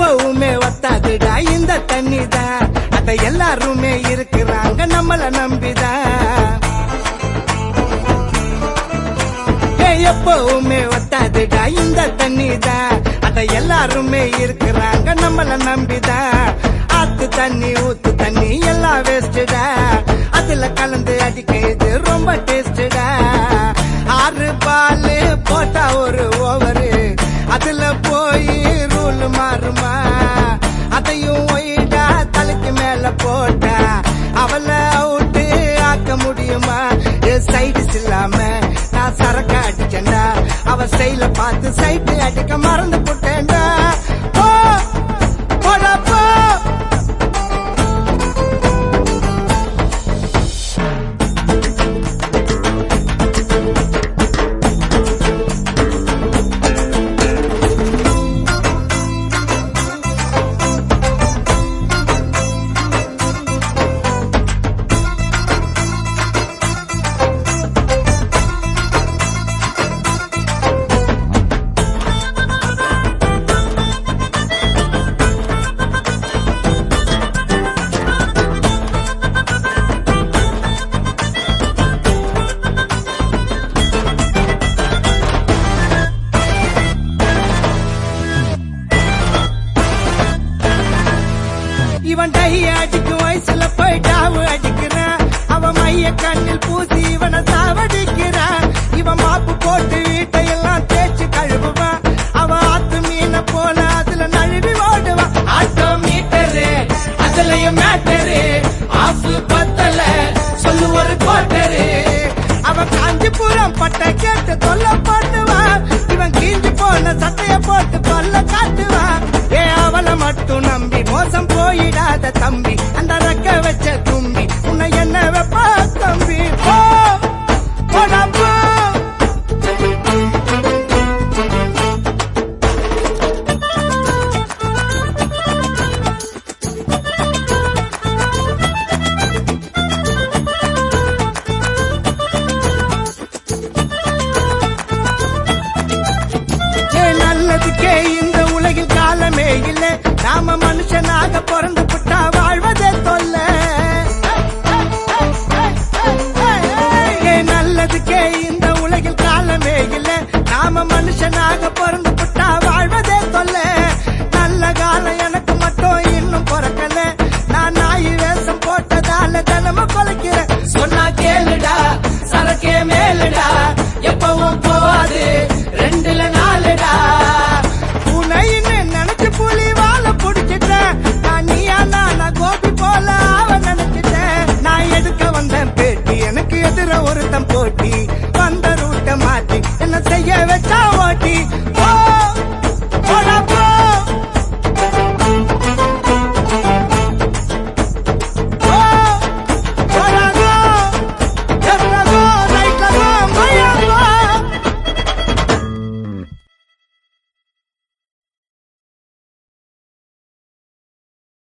எப்பவுமே வத்தாதுடா இந்த தண்ணி தான். அத எல்லாருமே இருக்கிறாங்க நம்மள நம்பிதான். எப்பவுமே வத்தாதுடா இந்த தண்ணி தான். அத எல்லாருமே இருக்கிறாங்க நம்மள நம்பிதான். ஆத்து தண்ணி ஊத்து தண்ணி எல்லாம் வேஸ்டுடா. அதுல கலந்து அடிக்க இது ரொம்ப டேஸ்டுடா. 6 பால் போட்டா ஒரு ஓவரு, அதுல போய் ரூல் மாறுமா? அதையும் ஒய்டா தலைக்கு மேல போட்டா அவள அவுட்டு ஆக்க முடியுமா? சைடுஸ் இல்லாம நான் சரக்க அடிச்சேன்டா. அவ ஸ்டைல பார்த்து சைடு அடிக்க மறந்து போட்டேன்டா. போடா போ. இவன் டை அடிக்கும் வயசுல போய் டாவு அடிக்கிறான். அவன் மைய கண்ணில் பூசி இவனை சாவடிக்கிறான். இவன் மாப்பு போட்டு வீட்டையெல்லாம் தேய்ச்சி கழுவுவான். அவன் ஆத்து மீனை போல அதுல நழுவி ஓடுவான். ஆட்டோ மீட்டரு அதுலயும் மேட்டரு, ஆஃப் பத்தல சொல்லு ஒரு கோட்டரு. அவன் காஞ்சிபுரம் பட்டை கேட்டு தொல்ல போட்டுவான். இவன் கீஞ்சி போன சட்டைய போட்டு கொல்ல காட்டுவான். அவளை மட்டும் நம்பி மோசம் போயிடாத தம்பி, அந்த ரெக்க வச்ச தும்பி உன்னை என்ன வெப்பா தம்பி? போடா போ. நல்லதுக்கே இந்த உலகில் காலமே இல்ல. நாம மனுஷனாக பிறந்து புட்டா வாழ்வதே தொல்ல. நல்லதுக்கே இந்த உலகில் காலமே இல்ல. நாம மனுஷனாக பிறந்து புட்டா வாழ்வதே தொல்ல.